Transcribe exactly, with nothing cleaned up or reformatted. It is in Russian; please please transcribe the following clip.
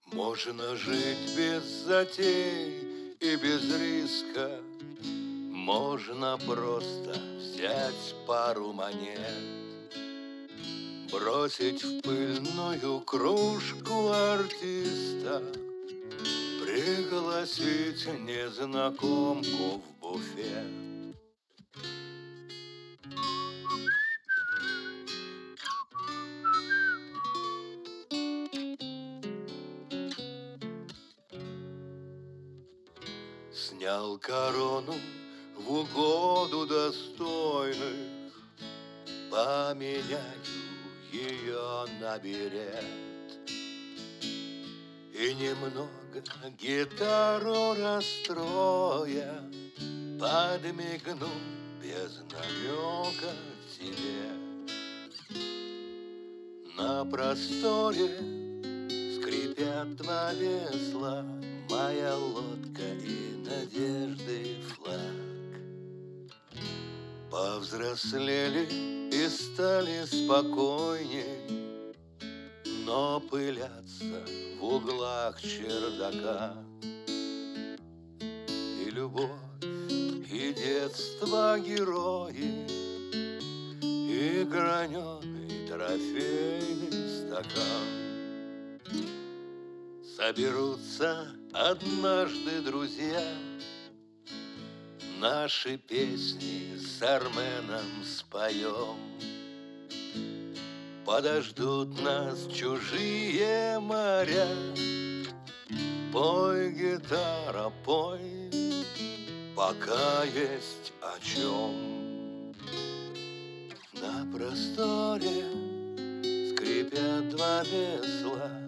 Можно жить без затей и без риска, можно просто взять пару монет, бросить в пыльную кружку артиста, пригласить незнакомку в буфет. Снял корону в угоду достойных, поменяю ее на берет и немного гитару расстроя подмигну без намека тебе. На просторе скрипят два весла, моя лодка и надежды флаг. Повзрослели и стали спокойней, но пылятся в углах чердака. И любовь, и детство герои, и граненый трофейный стакан. Соберутся однажды друзья, наши песни с Арменом споем. Подождут нас чужие моря. Пой, гитара, пой, пока есть о чем. На просторе скрипят два весла,